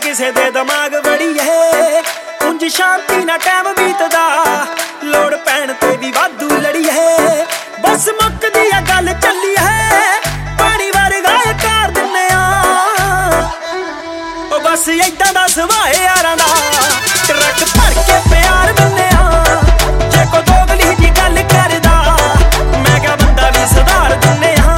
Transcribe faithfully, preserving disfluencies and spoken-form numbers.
ਕਿਸੇ ਦੇ ਦਿਮਾਗ ਵੜੀ ਹੈ ਉਂਝ ਸ਼ਾਂਤੀ ਨਾ ਟਾਈਮ ਬੀਤਦਾ ਲੋੜ ਪੈਣ ਤੇ ਵੀ ਵਾਧੂ ਲੜੀ ਹੈ ਬਸ ਮੁੱਕਦੀ ਆ ਗੱਲ ਚੱਲੀ ਹੈ ਪਾਣੀ ਵਰਗਾ ਕਰ ਦਿੰਨੇ ਆ ਉਹ ਬਸ ਏਦਾਂ ਦਾ ਸੁਭਾਅ ਯਾਰਾਂ ਦਾ ਟਰੱਕ ਭਰ ਕੇ ਪਿਆਰ ਦਿੰਨੇ ਆ ਜੇ ਕੋ ਦੋਗਲੀ ਦੀ ਗੱਲ ਕਰਦਾ ਮੈਂ ਕਿਹਾ ਬੰਦਾ ਵੀ ਸੁਧਾਰ ਦਿੰਨੇ ਆ